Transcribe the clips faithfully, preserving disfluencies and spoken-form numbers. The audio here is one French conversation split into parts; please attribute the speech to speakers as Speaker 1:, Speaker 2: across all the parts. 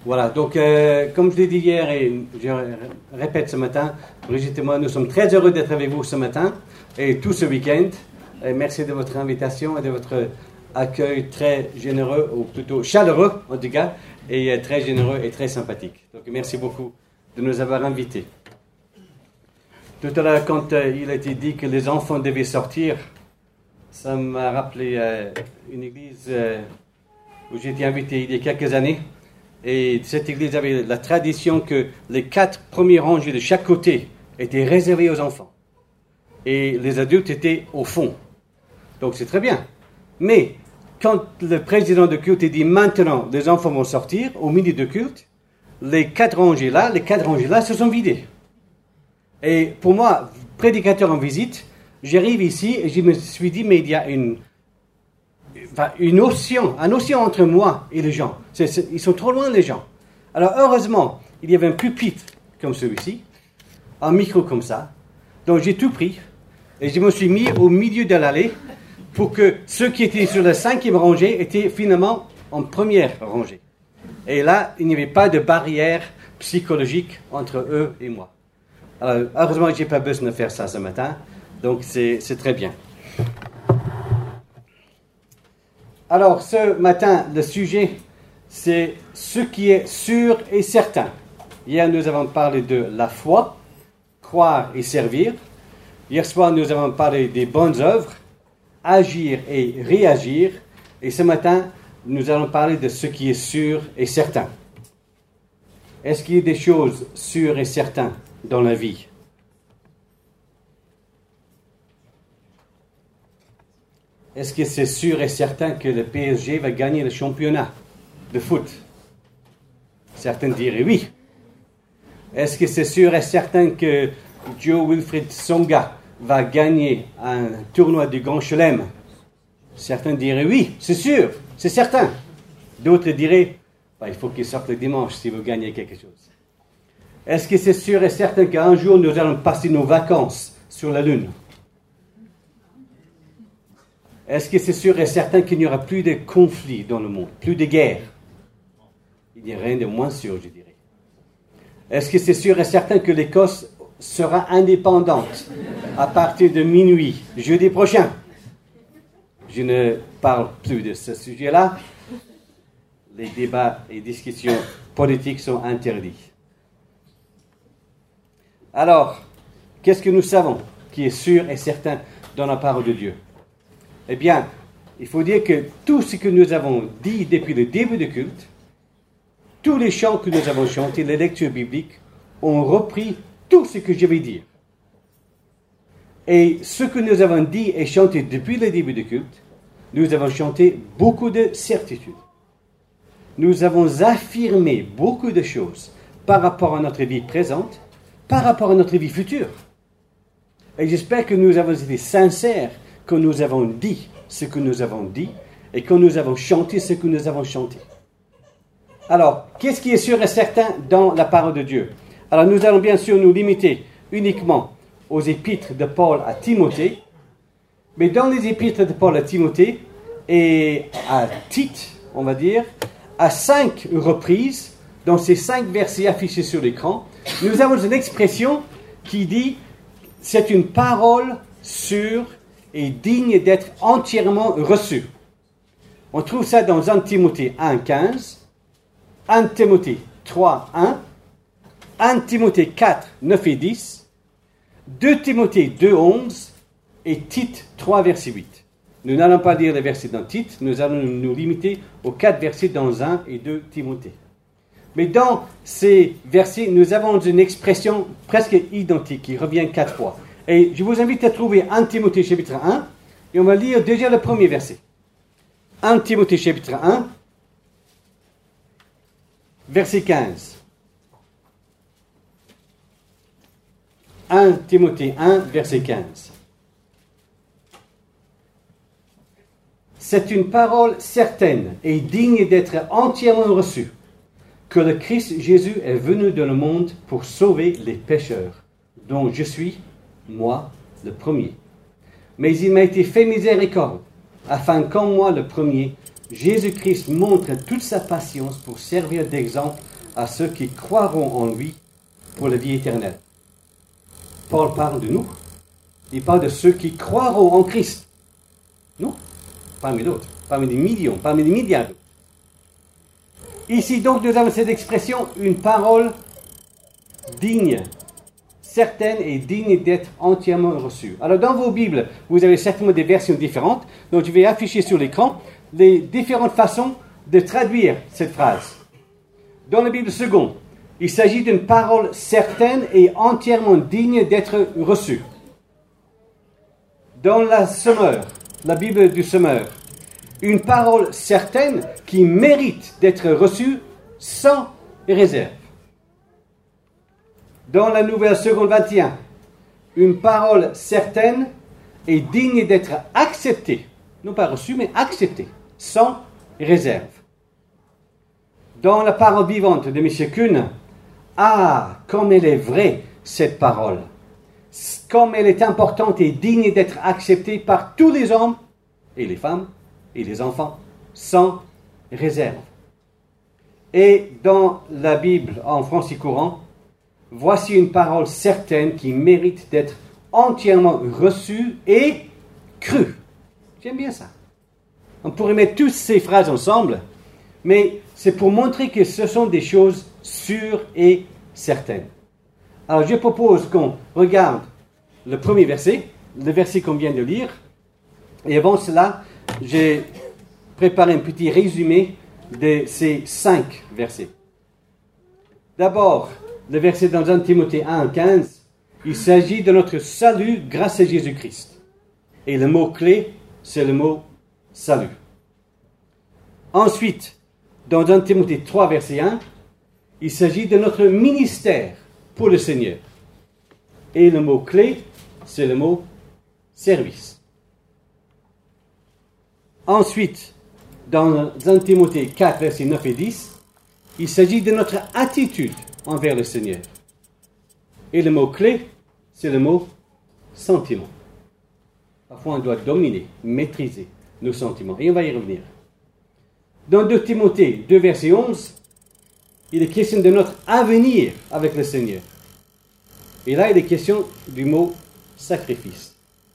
Speaker 1: Voilà, donc euh, comme je l'ai dit hier et je répète ce matin, Brigitte et moi, nous sommes très heureux d'être avec vous ce matin et tout ce week-end. Et merci de votre invitation et de votre accueil très généreux, ou plutôt chaleureux en tout cas, et euh, très généreux et très sympathique. Donc merci beaucoup de nous avoir invités. Tout à l'heure, quand euh, il a été dit que les enfants devaient sortir, ça m'a rappelé euh, une église euh, où j'ai été invité il y a quelques années. Et cette église avait la tradition que les quatre premiers rangées de chaque côté étaient réservées aux enfants. Et les adultes étaient au fond. Donc c'est très bien. Mais quand le président de culte a dit maintenant les enfants vont sortir, au milieu de culte, les quatre rangées là, les quatre rangées là se sont vidées. Et pour moi, prédicateur en visite, j'arrive ici et je me suis dit, mais il y a une... Enfin, une océan, un océan entre moi et les gens. C'est, c'est, ils sont trop loin, les gens. Alors, heureusement, il y avait un pupitre comme celui-ci, un micro comme ça. Donc, j'ai tout pris et je me suis mis au milieu de l'allée pour que ceux qui étaient sur la cinquième rangée étaient finalement en première rangée. Et là, il n'y avait pas de barrière psychologique entre eux et moi. Alors, heureusement, je n'ai pas besoin de faire ça ce matin. Donc, c'est, c'est très bien. Alors, ce matin, le sujet, c'est ce qui est sûr et certain. Hier, nous avons parlé de la foi, croire et servir. Hier soir, nous avons parlé des bonnes œuvres, agir et réagir. Et ce matin, nous allons parler de ce qui est sûr et certain. Est-ce qu'il y a des choses sûres et certaines dans la vie? Est-ce que c'est sûr et certain que le P S G va gagner le championnat de foot? Certains diraient oui. Est-ce que c'est sûr et certain que Joe Wilfried Tsonga va gagner un tournoi du Grand Chelem? Certains diraient oui, c'est sûr, c'est certain. D'autres diraient, bah, il faut qu'il sorte le dimanche si vous gagnez quelque chose. Est-ce que c'est sûr et certain qu'un jour nous allons passer nos vacances sur la Lune? Est-ce que c'est sûr et certain qu'il n'y aura plus de conflits dans le monde, plus de guerres? Il n'y a rien de moins sûr, je dirais. Est-ce que c'est sûr et certain que l'Écosse sera indépendante à partir de minuit, jeudi prochain? Je ne parle plus de ce sujet-là. Les débats et discussions politiques sont interdits. Alors, qu'est-ce que nous savons qui est sûr et certain dans la parole de Dieu? Eh bien, il faut dire que tout ce que nous avons dit depuis le début du culte, tous les chants que nous avons chantés, les lectures bibliques, ont repris tout ce que je vais dire. Et ce que nous avons dit et chanté depuis le début du culte, nous avons chanté beaucoup de certitudes. Nous avons affirmé beaucoup de choses par rapport à notre vie présente, par rapport à notre vie future. Et j'espère que nous avons été sincères quand nous avons dit ce que nous avons dit et quand nous avons chanté ce que nous avons chanté. Alors, qu'est-ce qui est sûr et certain dans la parole de Dieu? Alors, nous allons bien sûr nous limiter uniquement aux épîtres de Paul à Timothée, mais dans les épîtres de Paul à Timothée et à Tite, on va dire, à cinq reprises, dans ces cinq versets affichés sur l'écran, nous avons une expression qui dit « c'est une parole sûre et digne d'être entièrement reçue ». On trouve ça dans un Timothée un, quinze, un Timothée trois, un, un Timothée quatre, neuf et dix, deux Timothée deux, onze et Tite trois, verset huit. Nous n'allons pas lire les versets dans Tite, nous allons nous limiter aux quatre versets dans un et deux Timothée. Mais dans ces versets, nous avons une expression presque identique qui revient quatre fois. Et je vous invite à trouver un Timothée chapitre un, et on va lire déjà le premier verset. un Timothée chapitre un, verset quinze. un Timothée un, verset quinze. C'est une parole certaine et digne d'être entièrement reçue, que le Christ Jésus est venu dans le monde pour sauver les pécheurs, dont je suis, moi, le premier. Mais il m'a été fait miséricorde, afin qu'en moi, le premier, Jésus-Christ montre toute sa patience pour servir d'exemple à ceux qui croiront en lui pour la vie éternelle. Paul parle de nous. Il parle de ceux qui croiront en Christ. Nous, parmi d'autres, parmi des millions, parmi des milliards d'autres. Ici donc nous avons cette expression, une parole digne, certaine et digne d'être entièrement reçue. Alors dans vos Bibles, vous avez certainement des versions différentes, donc je vais afficher sur l'écran les différentes façons de traduire cette phrase. Dans la Bible seconde, il s'agit d'une parole certaine et entièrement digne d'être reçue. Dans la Sommeur, la Bible du Sommeur, une parole certaine qui mérite d'être reçue sans réserve. Dans la Nouvelle Seconde vingt et un, une parole certaine et digne d'être acceptée, non pas reçue, mais acceptée, sans réserve. Dans la parole vivante de M. Kuhn, ah, comme elle est vraie, cette parole, comme elle est importante et digne d'être acceptée par tous les hommes et les femmes et les enfants, sans réserve. Et dans la Bible en français courant, voici une parole certaine qui mérite d'être entièrement reçue et crue. J'aime bien ça. On pourrait mettre toutes ces phrases ensemble, mais c'est pour montrer que ce sont des choses sûres et certaines. Alors je propose qu'on regarde le premier verset, le verset qu'on vient de lire, et avant cela, j'ai préparé un petit résumé de ces cinq versets. D'abord, le verset dans un Timothée un, quinze, il s'agit de notre salut grâce à Jésus-Christ. Et le mot-clé, c'est le mot salut. Ensuite, dans un Timothée trois, verset un, il s'agit de notre ministère pour le Seigneur. Et le mot-clé, c'est le mot service. Ensuite, dans un Timothée quatre, versets neuf et dix, il s'agit de notre attitude envers le Seigneur. Et le mot-clé, c'est le mot sentiment. Parfois, on doit dominer, maîtriser nos sentiments. Et on va y revenir. Dans deux Timothée deux, verset onze, il est question de notre avenir avec le Seigneur. Et là, il est question du mot sacrifice.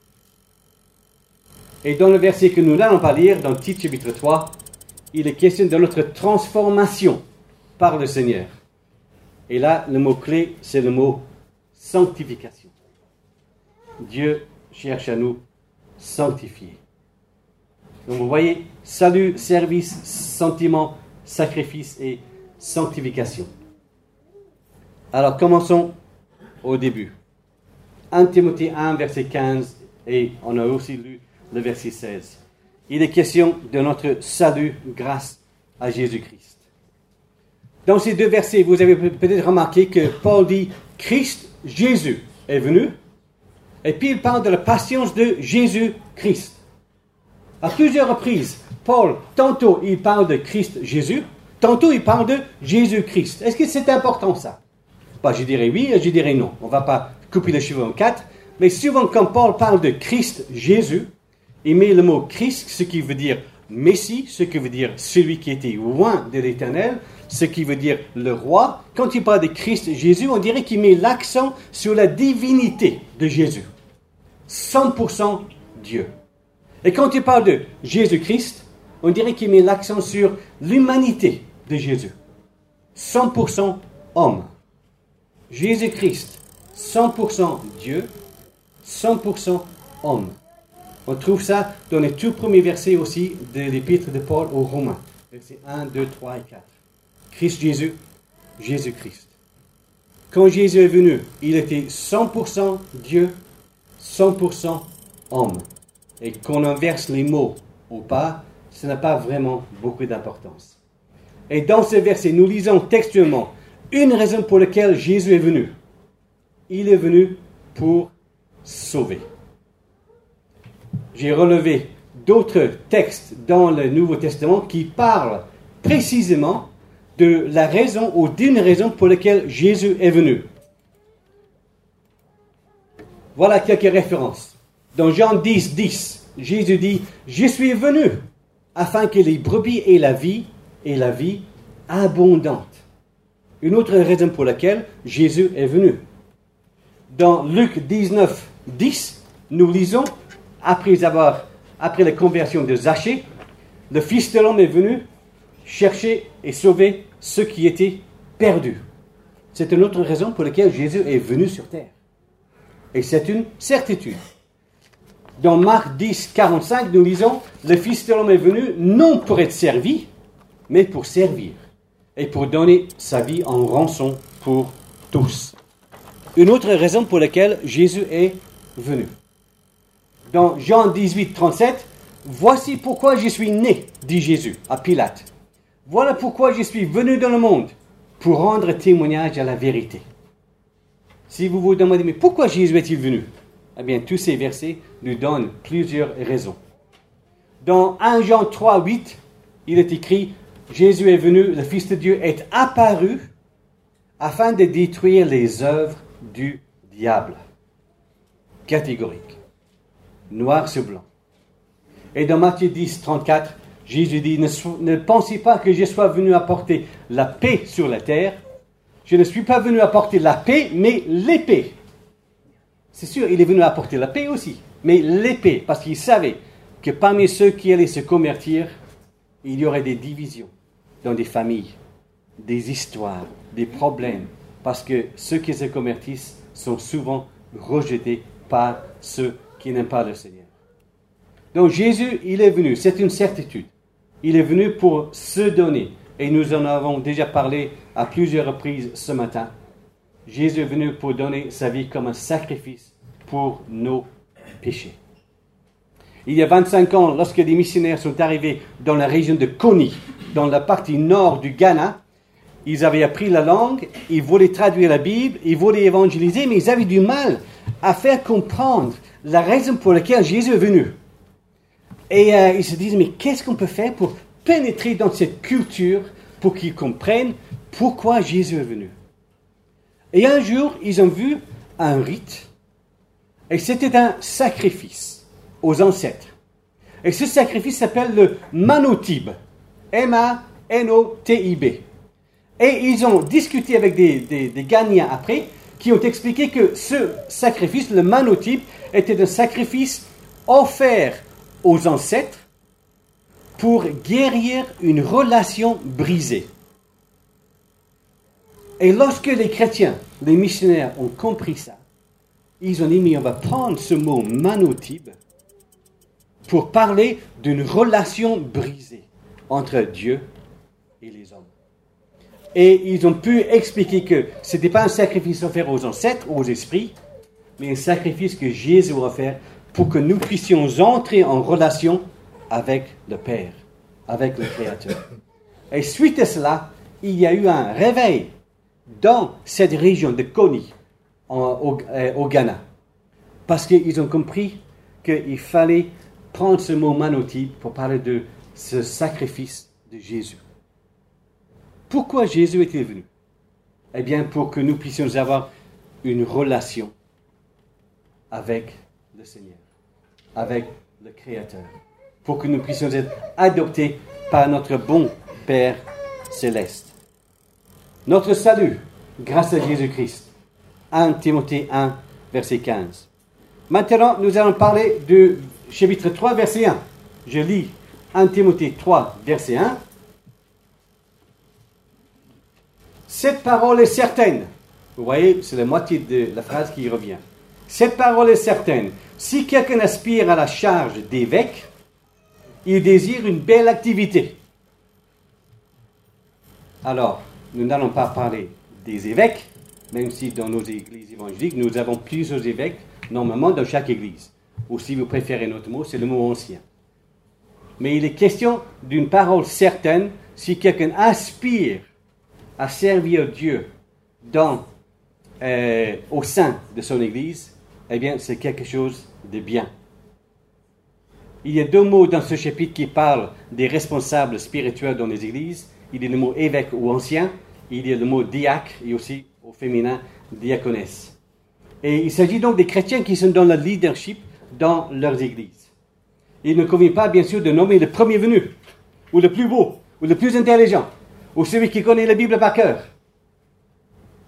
Speaker 1: Et dans le verset que nous n'allons pas lire, dans Tite chapitre trois, il est question de notre transformation par le Seigneur. Et là, le mot-clé, c'est le mot sanctification. Dieu cherche à nous sanctifier. Donc vous voyez, salut, service, sentiment, sacrifice et sanctification. Alors commençons au début. un Timothée un, verset quinze, et on a aussi lu le verset seize. Il est question de notre salut grâce à Jésus-Christ. Dans ces deux versets, vous avez peut-être remarqué que Paul dit « Christ, Jésus est venu » et puis il parle de la patience de Jésus-Christ. À plusieurs reprises, Paul, tantôt il parle de Christ Jésus, tantôt il parle de Jésus-Christ. Est-ce que c'est important ça? Bah, je dirais oui et je dirais non. On ne va pas couper les cheveux en quatre, mais souvent quand Paul parle de Christ Jésus, il met le mot Christ, ce qui veut dire Messie, ce qui veut dire celui qui était loin de l'Éternel, ce qui veut dire le roi. Quand il parle de Christ Jésus, on dirait qu'il met l'accent sur la divinité de Jésus. cent pour cent Dieu. Et quand il parle de Jésus-Christ, on dirait qu'il met l'accent sur l'humanité de Jésus. cent pour cent homme. Jésus-Christ, cent pour cent Dieu, cent pour cent homme. On trouve ça dans les tout premiers versets aussi de l'épître de Paul aux Romains. Versets un, deux, trois et quatre. Christ Jésus, Jésus-Christ. Quand Jésus est venu, il était cent pour cent Dieu, cent pour cent homme. Et qu'on inverse les mots ou pas, ça n'a pas vraiment beaucoup d'importance. Et dans ce verset, nous lisons textuellement une raison pour laquelle Jésus est venu. Il est venu pour sauver. J'ai relevé d'autres textes dans le Nouveau Testament qui parlent précisément de la raison ou d'une raison pour laquelle Jésus est venu. Voilà quelques références. Dans Jean dix, dix, Jésus dit « Je suis venu afin que les brebis aient la vie et la vie abondante. » Une autre raison pour laquelle Jésus est venu. Dans Luc dix-neuf, dix, nous lisons, après, avoir, après la conversion de Zachée, le Fils de l'homme est venu chercher et sauver ceux qui étaient perdus. C'est une autre raison pour laquelle Jésus est venu sur terre. Et c'est une certitude. Dans Marc dix, quarante-cinq, nous lisons, le Fils de l'homme est venu non pour être servi, mais pour servir et pour donner sa vie en rançon pour tous. Une autre raison pour laquelle Jésus est venu. Dans Jean dix-huit, trente-sept, « Voici pourquoi je suis né, dit Jésus à Pilate. Voilà pourquoi je suis venu dans le monde, pour rendre témoignage à la vérité. » Si vous vous demandez, mais pourquoi Jésus est-il venu? Eh bien, tous ces versets nous donnent plusieurs raisons. Dans premier Jean trois, huit, il est écrit, « Jésus est venu, le Fils de Dieu est apparu afin de détruire les œuvres du diable. » Catégorique. Noir sur blanc. Et dans Matthieu dix, trente-quatre, Jésus dit, ne, so- ne pensez pas que je sois venu apporter la paix sur la terre. Je ne suis pas venu apporter la paix, mais l'épée. C'est sûr, il est venu apporter la paix aussi, mais l'épée, parce qu'il savait que parmi ceux qui allaient se convertir, il y aurait des divisions dans des familles, des histoires, des problèmes, parce que ceux qui se convertissent sont souvent rejetés par ceux qui n'aiment pas le Seigneur. Donc Jésus, il est venu, c'est une certitude. Il est venu pour se donner, et nous en avons déjà parlé à plusieurs reprises ce matin. Jésus est venu pour donner sa vie comme un sacrifice pour nos péchés. Il y a vingt-cinq ans, lorsque des missionnaires sont arrivés dans la région de Kony, dans la partie nord du Ghana, ils avaient appris la langue, ils voulaient traduire la Bible, ils voulaient évangéliser, mais ils avaient du mal à faire comprendre la raison pour laquelle Jésus est venu. Et euh, ils se disent, mais qu'est-ce qu'on peut faire pour pénétrer dans cette culture, pour qu'ils comprennent pourquoi Jésus est venu? Et un jour, ils ont vu un rite, et c'était un sacrifice aux ancêtres. Et ce sacrifice s'appelle le manotib, M A N O T I B. Et ils ont discuté avec des, des, des Ghanéens après, qui ont expliqué que ce sacrifice, le manotib, était un sacrifice offert aux ancêtres pour guérir une relation brisée. Et lorsque les chrétiens, les missionnaires ont compris ça, ils ont dit, mais on va prendre ce mot manotib pour parler d'une relation brisée entre Dieu et les hommes. Et ils ont pu expliquer que ce n'était pas un sacrifice offert aux ancêtres, aux esprits, mais un sacrifice que Jésus a offert pour que nous puissions entrer en relation avec le Père, avec le Créateur. Et suite à cela, il y a eu un réveil dans cette région de Kony, en, au, euh, au Ghana, parce qu'ils ont compris qu'il fallait prendre ce mot manotib pour parler de ce sacrifice de Jésus. Pourquoi Jésus était venu? Eh bien, pour que nous puissions avoir une relation avec le Seigneur, avec le Créateur, pour que nous puissions être adoptés par notre bon Père céleste. Notre salut, grâce à Jésus-Christ. premier Timothée un, verset quinze. Maintenant, nous allons parler du chapitre trois, verset un. Je lis premier Timothée trois, verset un. Cette parole est certaine. Vous voyez, c'est la moitié de la phrase qui revient. Cette parole est certaine. Si quelqu'un aspire à la charge d'évêque, il désire une belle activité. Alors, nous n'allons pas parler des évêques, même si dans nos églises évangéliques, nous avons plusieurs évêques, normalement dans chaque église. Ou si vous préférez notre mot, c'est le mot ancien. Mais il est question d'une parole certaine. Si quelqu'un aspire à servir Dieu dans, euh, au sein de son église, eh bien, c'est quelque chose de bien. Il y a deux mots dans ce chapitre qui parlent des responsables spirituels dans les églises. Il y a le mot évêque ou ancien, il y a le mot diacre et aussi au féminin diaconesse. Et il s'agit donc des chrétiens qui sont dans le leadership dans leurs églises. Il ne convient pas, bien sûr, de nommer le premier venu, ou le plus beau, ou le plus intelligent, ou celui qui connaît la Bible par cœur.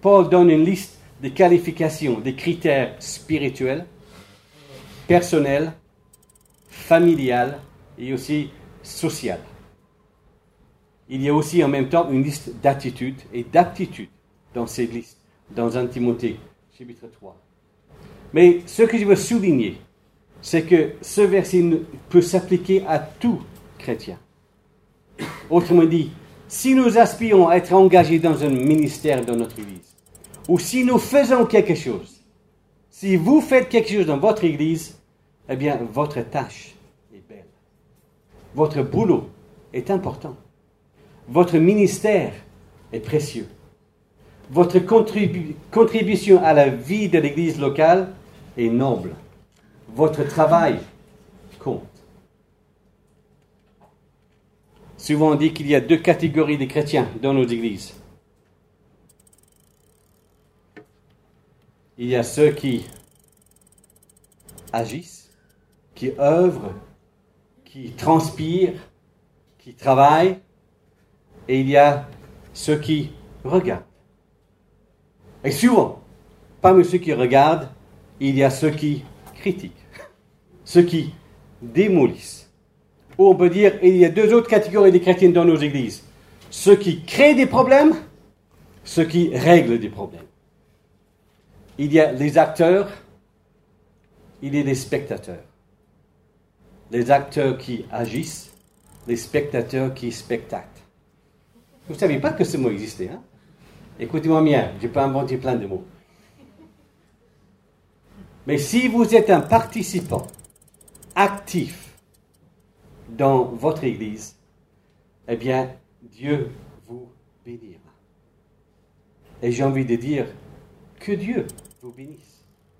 Speaker 1: Paul donne une liste de qualifications, des critères spirituels, personnels, familiales et aussi sociales. Il y a aussi en même temps une liste d'attitudes et d'aptitudes dans cette liste, dans un Timothée, chapitre trois. Mais ce que je veux souligner, c'est que ce verset peut s'appliquer à tout chrétien. Autrement dit, si nous aspirons à être engagés dans un ministère dans notre Église, ou si nous faisons quelque chose, si vous faites quelque chose dans votre Église, eh bien, votre tâche est belle. Votre boulot est important. Votre ministère est précieux. Votre contribu- contribution à la vie de l'Église locale est noble. Votre travail compte. Souvent on dit qu'il y a deux catégories de chrétiens dans nos églises. Il y a ceux qui agissent, qui œuvrent, qui transpirent, qui travaillent, et il y a ceux qui regardent. Et souvent, parmi ceux qui regardent, il y a ceux qui critiquent, ceux qui démolissent. Ou on peut dire, il y a deux autres catégories de chrétiens dans nos églises. Ceux qui créent des problèmes, ceux qui règlent des problèmes. Il y a les acteurs, il y a les spectateurs. Les acteurs qui agissent, les spectateurs qui spectatent. Vous ne savez pas que ce mot existait, hein? Écoutez-moi bien, je peux inventer plein de mots. Mais si vous êtes un participant actif dans votre Église, eh bien, Dieu vous bénira. Et j'ai envie de dire que Dieu vous bénisse.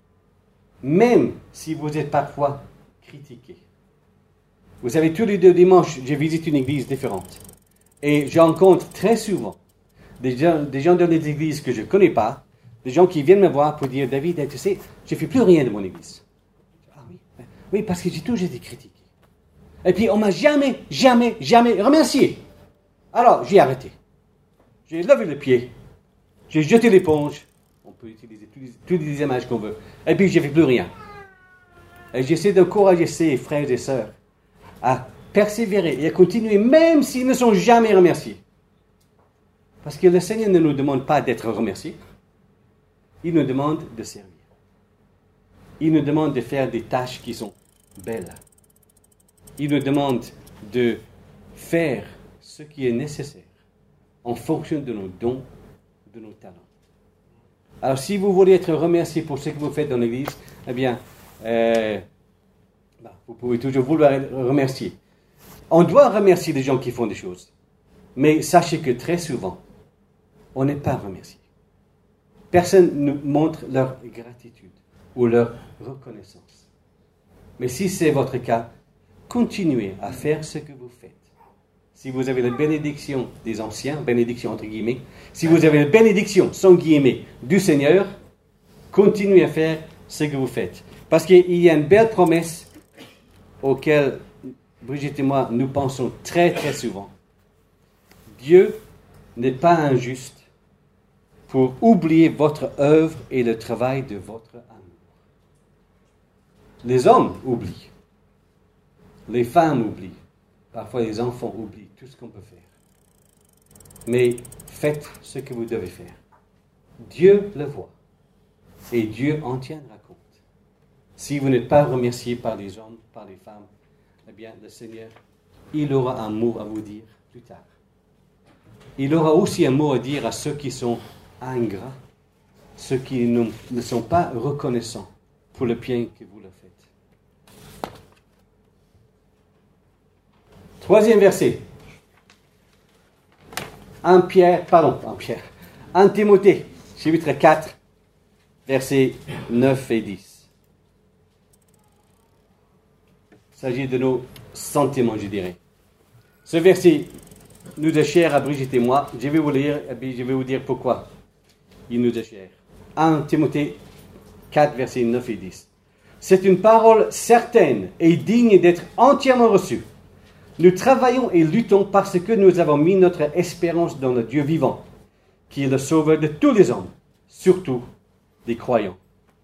Speaker 1: Même si vous êtes parfois critiqué. Vous savez, tous les deux dimanches, je visite une église différente. Et je rencontre très souvent des gens, des gens dans les églises que je ne connais pas, des gens qui viennent me voir pour dire, David, tu sais, je ne fais plus rien de mon église. Ah oui, oui, parce que j'ai toujours été critiqué. Et puis, on ne m'a jamais, jamais, jamais remercié. Alors, j'ai arrêté. J'ai levé le pied. J'ai jeté l'éponge. On peut utiliser toutes les, toutes les images qu'on veut. Et puis, je ne fais plus rien. Et j'essaie d'encourager ces frères et sœurs à persévérer et à continuer, même s'ils ne sont jamais remerciés. Parce que le Seigneur ne nous demande pas d'être remerciés. Il nous demande de servir. Il nous demande de faire des tâches qui sont belles. Il nous demande de faire ce qui est nécessaire en fonction de nos dons, de nos talents. Alors, si vous voulez être remercié pour ce que vous faites dans l'Église, eh bien, euh, bah, vous pouvez toujours vouloir être remercié. On doit remercier les gens qui font des choses. Mais sachez que très souvent, on n'est pas remercié. Personne ne montre leur gratitude ou leur reconnaissance. Mais si c'est votre cas, continuez à faire ce que vous faites. Si vous avez la bénédiction des anciens, bénédiction entre guillemets, si vous avez la bénédiction, sans guillemets, du Seigneur, continuez à faire ce que vous faites. Parce qu'il y a une belle promesse auquel Brigitte et moi, nous pensons très très souvent. Dieu n'est pas injuste pour oublier votre œuvre et le travail de votre amour. Les hommes oublient. Les femmes oublient. Parfois les enfants oublient tout ce qu'on peut faire. Mais faites ce que vous devez faire. Dieu le voit. Et Dieu en tiendra compte. Si vous n'êtes pas remercié par les hommes, par les femmes, eh bien le Seigneur, il aura un mot à vous dire plus tard. Il aura aussi un mot à dire à ceux qui sont ingrats, ceux qui ne, ne sont pas reconnaissants pour le bien que vous leur faites. Troisième verset. un Pierre, pardon, un Pierre. un Timothée, chapitre quatre, versets neuf et dix. Il s'agit de nos sentiments, je dirais. Ce verset nous est cher à Brigitte et moi. Je vais vous lire et puis je vais vous dire pourquoi il nous est cher. un Timothée quatre, versets neuf et dix. C'est une parole certaine et digne d'être entièrement reçue. Nous travaillons et luttons parce que nous avons mis notre espérance dans le Dieu vivant, qui est le sauveur de tous les hommes. surtout des croyants.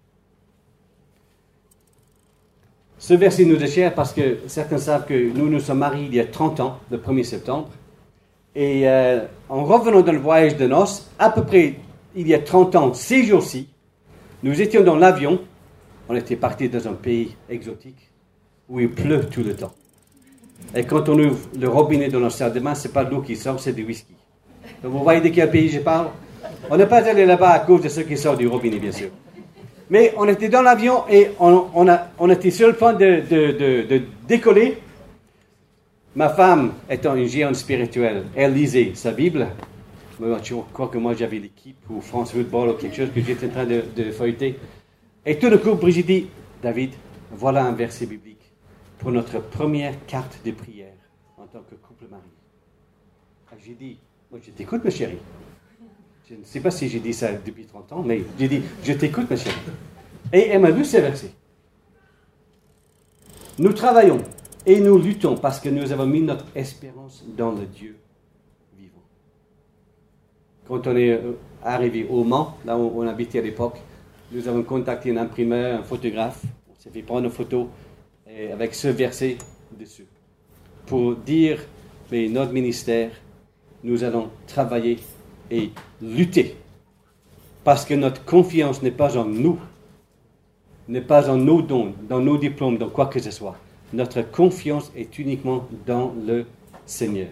Speaker 1: Ce verset nous est cher parce que certains savent que nous nous sommes mariés il y a trente ans, le premier septembre. Et euh, en revenant dans le voyage de noces, à peu près il y a trente ans, ces jours-ci, nous étions dans l'avion. On était partis dans un pays exotique où il pleut tout le temps. Et quand on ouvre le robinet dans notre salle de bain, ce n'est pas de l'eau qui sort, c'est du whisky. Donc vous voyez de quel pays je parle? On n'est pas allé là-bas à cause de ce qui sort du robinet, bien sûr. Mais on était dans l'avion et on, on, a, on était sur le point de, de, de, de décoller. Ma femme, étant une géante spirituelle, elle lisait sa Bible. Je crois que moi j'avais l'équipe ou France Football ou quelque chose que j'étais en train de, de feuilleter. Et tout d'un coup, Brigitte dit, David, voilà un verset biblique pour notre première carte de prière en tant que couple marié. J'ai dit, moi je t'écoute ma chérie. Je ne sais pas si j'ai dit ça depuis trente ans, mais j'ai dit, je t'écoute ma chérie. Et elle m'a lu ces versets. Nous travaillons et nous luttons parce que nous avons mis notre espérance dans le Dieu vivant. Quand on est arrivé au Mans, là où on habitait à l'époque, nous avons contacté un imprimeur, un photographe. On s'est fait prendre une photo avec ce verset dessus pour dire, mais notre ministère, nous allons travailler et lutter parce que notre confiance n'est pas en nous, n'est pas en nos dons, dans nos diplômes, dans quoi que ce soit. Notre confiance est uniquement dans le Seigneur.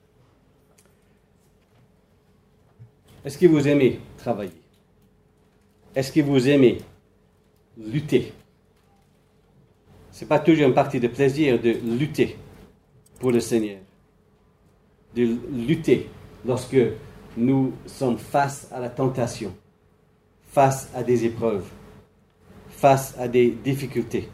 Speaker 1: Est-ce que vous aimez travailler? Est-ce que vous aimez lutter? Ce n'est pas toujours une partie de plaisir de lutter pour le Seigneur. De lutter lorsque nous sommes face à la tentation, face à des épreuves, face à des difficultés.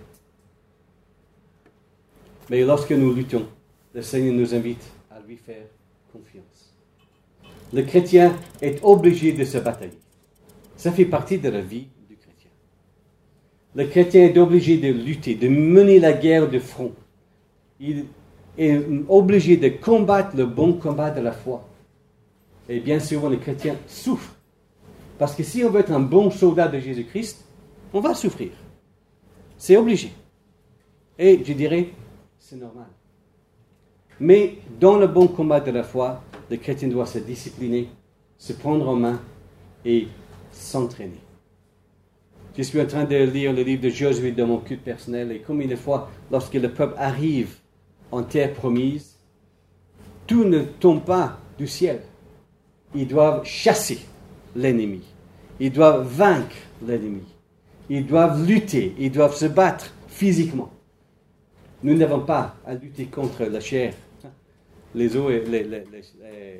Speaker 1: Mais lorsque nous luttons, le Seigneur nous invite à lui faire confiance. Le chrétien est obligé de se batailler. Ça fait partie de la vie du chrétien. Le chrétien est obligé de lutter, de mener la guerre de front. Il est obligé de combattre le bon combat de la foi. Et bien souvent, les chrétiens souffrent. Parce que si on veut être un bon soldat de Jésus-Christ, on va souffrir. C'est obligé. Et je dirais, c'est normal. Mais dans le bon combat de la foi, le chrétien doit se discipliner, se prendre en main et s'entraîner. Je suis en train de lire le livre de Josué dans mon culte personnel et combien de fois, lorsque le peuple arrive en terre promise, tout ne tombe pas du ciel. Ils doivent chasser l'ennemi. Ils doivent vaincre l'ennemi. Ils doivent lutter. Ils doivent se battre physiquement. Nous n'avons pas à lutter contre la chair, les os et les, les, les, les...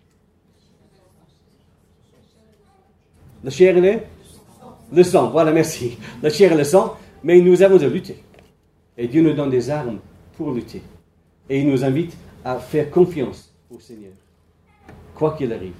Speaker 1: la chair et les... le sang. Voilà, merci. La chair et le sang. Mais nous avons à lutter. Et Dieu nous donne des armes pour lutter. Et il nous invite à faire confiance au Seigneur, quoi qu'il arrive.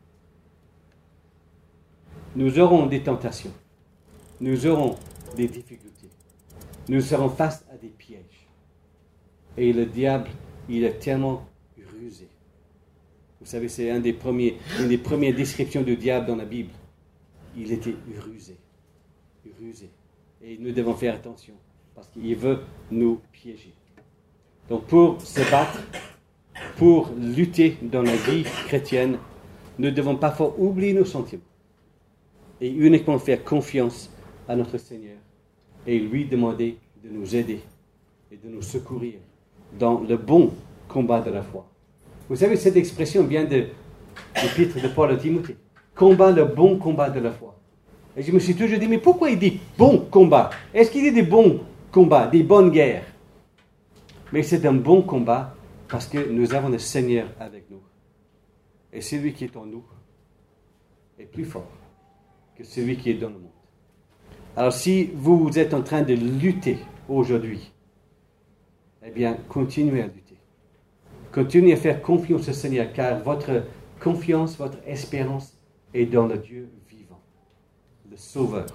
Speaker 1: Nous aurons des tentations. Nous aurons des difficultés. Nous serons face à des pièges. Et le diable, il est tellement rusé. Vous savez, c'est un des premiers, une des premières descriptions du diable dans la Bible. Il était rusé. Rusé. Et nous devons faire attention, parce qu'il veut nous piéger. Donc pour se battre, pour lutter dans la vie chrétienne, nous devons parfois oublier nos sentiments et uniquement faire confiance à notre Seigneur et lui demander de nous aider et de nous secourir dans le bon combat de la foi. Vous savez, cette expression vient de l'épître de Paul à Timothée. Combat le bon combat de la foi. Et je me suis toujours dit, mais pourquoi il dit bon combat? Est-ce qu'il dit des bons combats, des bonnes guerres? Mais c'est un bon combat parce que nous avons le Seigneur avec nous. Et celui qui est en nous est plus fort que celui qui est dans le monde. Alors si vous êtes en train de lutter aujourd'hui, eh bien, continuez à lutter. Continuez à faire confiance au Seigneur, car votre confiance, votre espérance est dans le Dieu vivant, le Sauveur.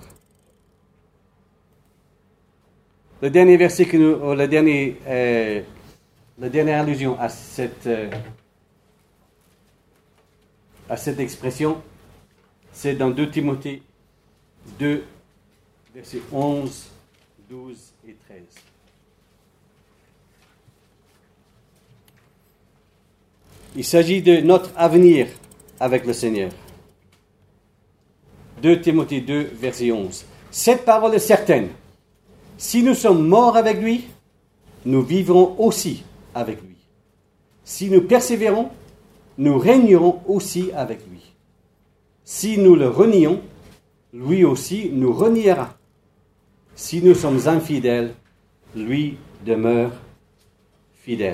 Speaker 1: Le dernier verset que nous, ou le dernier, euh, la dernière allusion à cette, euh, à cette expression, c'est dans deux Timothée deux, versets onze, douze et treize. Il s'agit de notre avenir avec le Seigneur. deux Timothée deux, verset onze. Cette parole est certaine. Si nous sommes morts avec lui, nous vivrons aussi avec lui. Si nous persévérons, nous régnerons aussi avec lui. Si nous le renions, lui aussi nous reniera. Si nous sommes infidèles, lui demeure fidèle.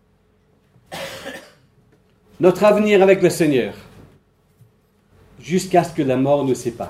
Speaker 1: Notre avenir avec le Seigneur, jusqu'à ce que la mort nous sépare.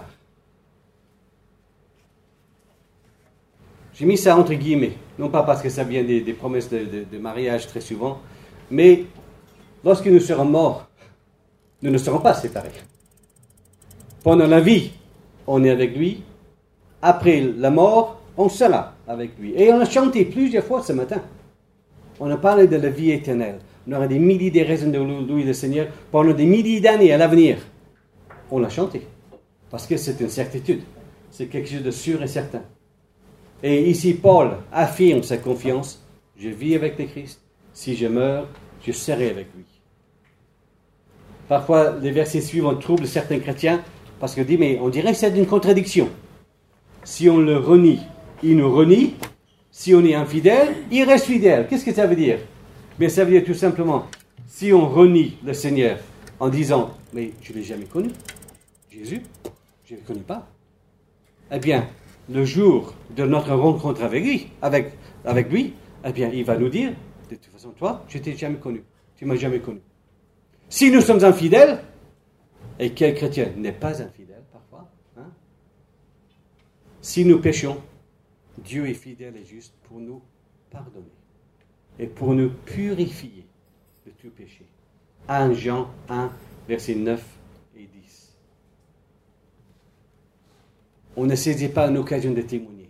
Speaker 1: J'ai mis ça entre guillemets, non pas parce que ça vient des, des promesses de, de, de mariage très souvent, mais lorsque nous serons morts, nous ne serons pas séparés. Pendant la vie, on est avec lui. Après la mort, on sera avec lui. Et on a chanté plusieurs fois ce matin. On a parlé de la vie éternelle. On aura des milliers de raisons de louer le Seigneur pendant des milliers d'années à l'avenir. On l'a chanté. Parce que c'est une certitude. C'est quelque chose de sûr et certain. Et ici, Paul affirme sa confiance. Je vis avec le Christ. Si je meurs, je serai avec lui. Parfois, les versets suivants troublent certains chrétiens parce qu'ils disent, mais on dirait que c'est une contradiction. Si on le renie, il nous renie. Si on est infidèle, il reste fidèle. Qu'est-ce que ça veut dire? Mais ça veut dire tout simplement, si on renie le Seigneur en disant, mais je ne l'ai jamais connu, Jésus, je ne le connais pas, eh bien, le jour de notre rencontre avec lui, avec, avec lui, eh bien, il va nous dire, de toute façon, toi, je ne t'ai jamais connu, tu ne m'as jamais connu. Si nous sommes infidèles, et quel chrétien n'est pas infidèle parfois, hein? Si nous péchons, Dieu est fidèle et juste pour nous pardonner et pour nous purifier de tout péché. premier Jean un, versets neuf et dix. On ne saisit pas une occasion de témoigner.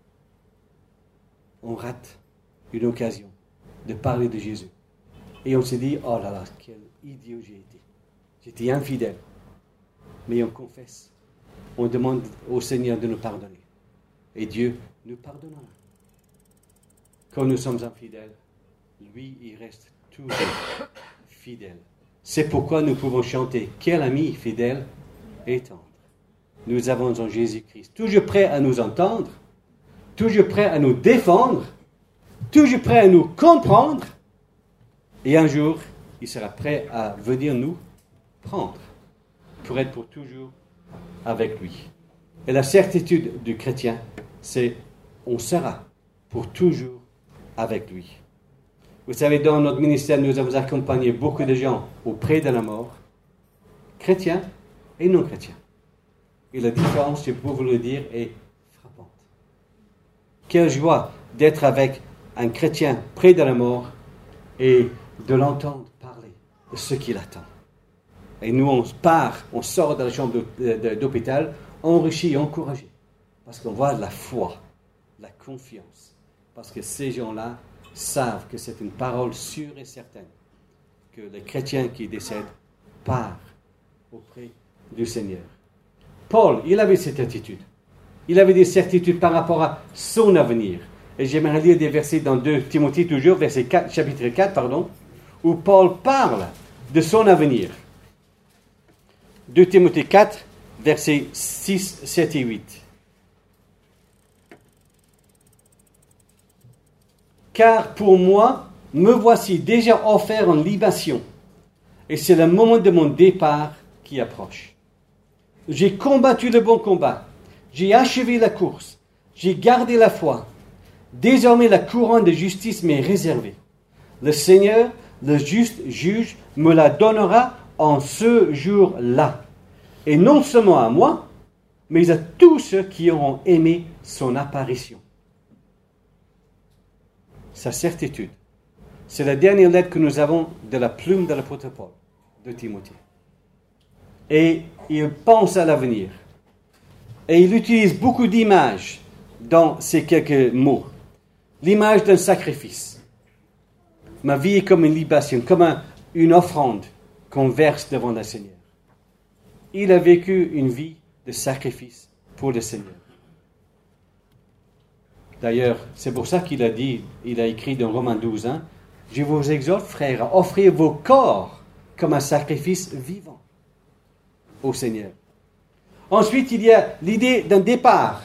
Speaker 1: On rate une occasion de parler de Jésus. Et on se dit, oh là là, quel idiot j'ai été. J'étais infidèle. Mais on confesse. On demande au Seigneur de nous pardonner. Et Dieu nous pardonnera. Quand nous sommes infidèles, lui, il reste toujours fidèle. C'est pourquoi nous pouvons chanter « Quel ami fidèle et tendre ». Nous avons en Jésus-Christ, toujours prêt à nous entendre, toujours prêt à nous défendre, toujours prêt à nous comprendre. Et un jour, il sera prêt à venir nous prendre pour être pour toujours avec lui. Et la certitude du chrétien, c'est on sera pour toujours avec lui. Vous savez, dans notre ministère, nous avons accompagné beaucoup de gens auprès de la mort, chrétiens et non chrétiens. Et la différence, je peux vous le dire, est frappante. Quelle joie d'être avec un chrétien près de la mort et de l'entendre parler de ce qu'il attend. Et nous, on part, on sort de la chambre d'hôpital, enrichi et encouragé. Parce qu'on voit la foi, la confiance. Parce que ces gens-là savent que c'est une parole sûre et certaine. Que le chrétien qui décède part auprès du Seigneur. Paul, il avait cette attitude. Il avait des certitudes par rapport à son avenir. Et j'aimerais lire des versets dans deux Timothée, toujours, verset quatre, chapitre quatre, pardon, où Paul parle de son avenir. deux Timothée quatre, versets six, sept et huit. Car pour moi, me voici déjà offert en libation, et c'est le moment de mon départ qui approche. J'ai combattu le bon combat, j'ai achevé la course, j'ai gardé la foi. Désormais, la couronne de justice m'est réservée. Le Seigneur, le juste juge, me la donnera en ce jour-là. Et non seulement à moi, mais à tous ceux qui auront aimé son apparition. Sa certitude. C'est la dernière lettre que nous avons de la plume de l'apôtre Paul, de Timothée. Et il pense à l'avenir. Et il utilise beaucoup d'images dans ces quelques mots. L'image d'un sacrifice. Ma vie est comme une libation, comme un, une offrande qu'on verse devant le Seigneur. il a vécu une vie de sacrifice pour le Seigneur. D'ailleurs, c'est pour ça qu'il a dit, il a écrit dans Romains douze, hein, « Je vous exhorte, frères, à offrir vos corps comme un sacrifice vivant au Seigneur. » Ensuite, il y a l'idée d'un départ.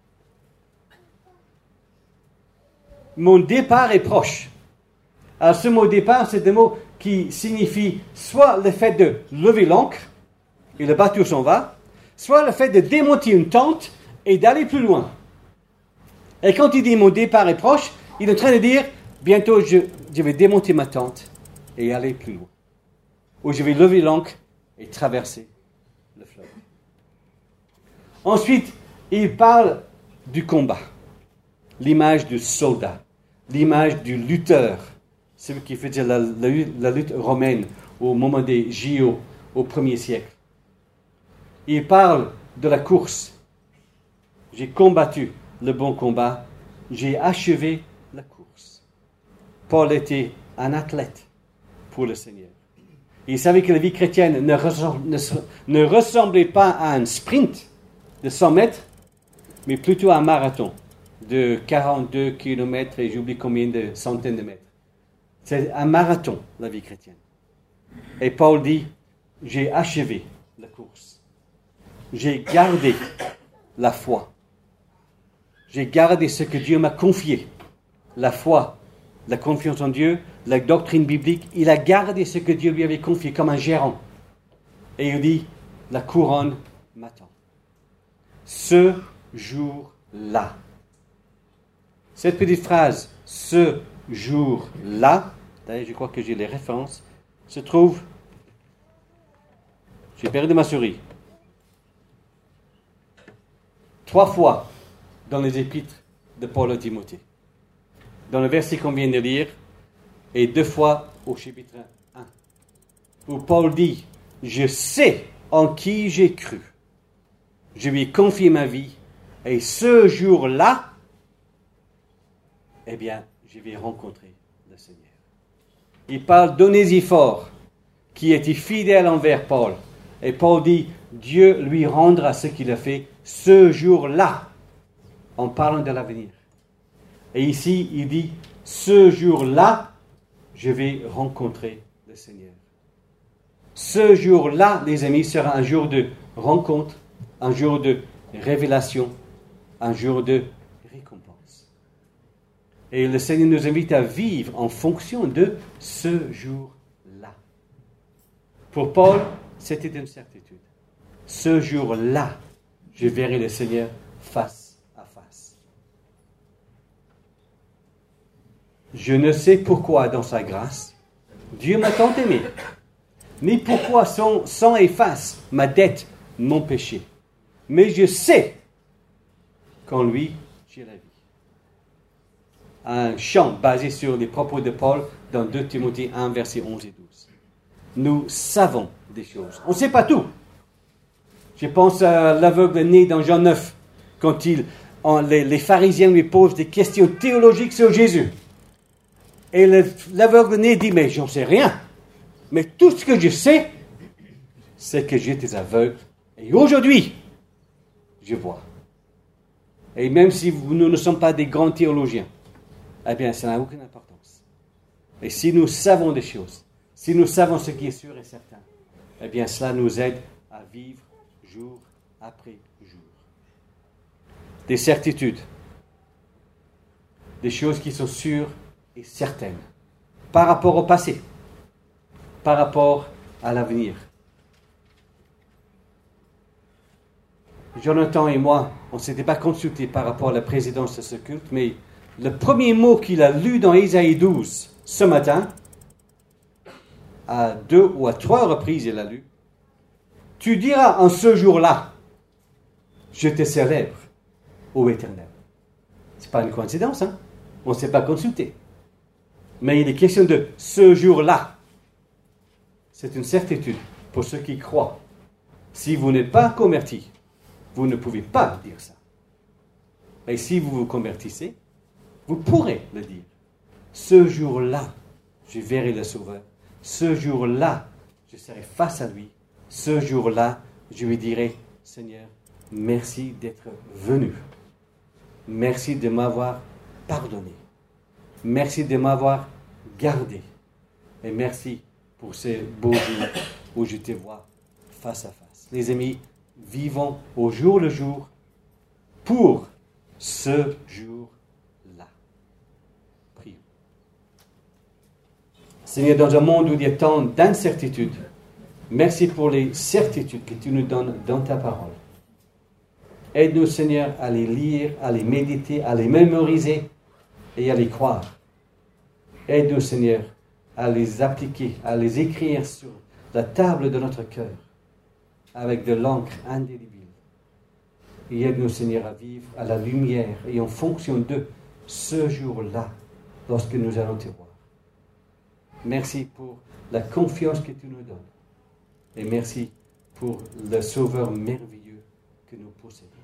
Speaker 1: Mon départ est proche. Alors, ce mot départ, c'est un mot qui signifie soit le fait de lever l'ancre et le bateau s'en va, soit le fait de démonter une tente et d'aller plus loin. Et quand il dit mon départ est proche, il est en train de dire bientôt je, je vais démonter ma tente et aller plus loin. Ou je vais lever l'ancre et traverser le fleuve. Ensuite, il parle du combat. L'image du soldat, l'image du lutteur, celui qui faisait la, la, la lutte romaine au moment des J O au premier siècle. Il parle de la course. J'ai combattu le bon combat, j'ai achevé la course. Paul était un athlète pour le Seigneur. Il savait que la vie chrétienne ne, ressemble, ne, ne ressemblait pas à un sprint de cent mètres, mais plutôt à un marathon de quarante-deux kilomètres et j'oublie combien de centaines de mètres. C'est un marathon, la vie chrétienne. Et Paul dit, j'ai achevé la course. J'ai gardé la foi. J'ai gardé ce que Dieu m'a confié. La foi, la confiance en Dieu, la doctrine biblique. Il a gardé ce que Dieu lui avait confié comme un gérant. Et il dit, la couronne m'attend. Ce jour-là. Cette petite phrase, ce jour-là, d'ailleurs je crois que j'ai les références, se trouve, j'ai perdu ma souris, trois fois dans les épîtres de Paul à Timothée. Dans le verset qu'on vient de lire, et deux fois au chapitre un, où Paul dit, je sais en qui j'ai cru. Je lui ai confié ma vie, et ce jour-là, eh bien, je vais rencontrer le Seigneur. Il parle d'Onésifore, qui était fidèle envers Paul. Et Paul dit, Dieu lui rendra ce qu'il a fait ce jour-là, en parlant de l'avenir. Et ici, il dit, ce jour-là, je vais rencontrer le Seigneur. Ce jour-là, les amis, sera un jour de rencontre, un jour de révélation, un jour de récompense. Et le Seigneur nous invite à vivre en fonction de ce jour-là. Pour Paul, c'était une certitude. Ce jour-là, je verrai le Seigneur face à face. Je ne sais pourquoi, dans sa grâce, Dieu m'a tant aimé, ni pourquoi son sang efface ma dette, mon péché. Mais je sais qu'en lui, j'ai la vie. Un chant basé sur les propos de Paul dans deux Timothée un, versets onze et douze. Nous savons des choses. On ne sait pas tout. Je pense à l'aveugle né dans Jean neuf, quand il, en, les, les pharisiens lui posent des questions théologiques sur Jésus. Et le, l'aveugle né dit, mais j'en sais rien. Mais tout ce que je sais, c'est que j'étais aveugle. Et aujourd'hui, je vois. Et même si vous, nous ne sommes pas des grands théologiens, eh bien, ça n'a aucune importance. Et si nous savons des choses, si nous savons ce qui est sûr et certain, eh bien, cela nous aide à vivre jour après jour. Des certitudes, des choses qui sont sûres et certaines, par rapport au passé, par rapport à l'avenir. Jonathan et moi, on ne s'était pas consultés par rapport à la présidence de ce culte, mais le premier mot qu'il a lu dans Ésaïe douze ce matin, à deux ou à trois reprises il a lu, « Tu diras en ce jour-là, je te célèbre, ô Éternel. » Ce n'est pas une coïncidence, hein? On ne s'est pas consulté. Mais il est question de ce jour-là. C'est une certitude pour ceux qui croient. Si vous n'êtes pas convertis, vous ne pouvez pas dire ça. Et si vous vous convertissez, vous pourrez le dire. Ce jour-là, je verrai le Sauveur. Ce jour-là, je serai face à lui. Ce jour-là, je lui dirai, Seigneur, merci d'être venu. Merci de m'avoir pardonné. Merci de m'avoir gardé. Et merci pour ces beaux jours où je te vois face à face. Les amis, vivons au jour le jour pour ce jour-là. Prions. Seigneur, dans un monde où il y a tant d'incertitudes, merci pour les certitudes que tu nous donnes dans ta parole. Aide-nous, Seigneur, à les lire, à les méditer, à les mémoriser et à les croire. Aide-nous, Seigneur, à les appliquer, à les écrire sur la table de notre cœur avec de l'encre indélébile. Et aide-nous, Seigneur, à vivre à la lumière et en fonction de ce jour-là, lorsque nous allons te voir. Merci pour la confiance que tu nous donnes. Et merci pour le Sauveur merveilleux que nous possédons.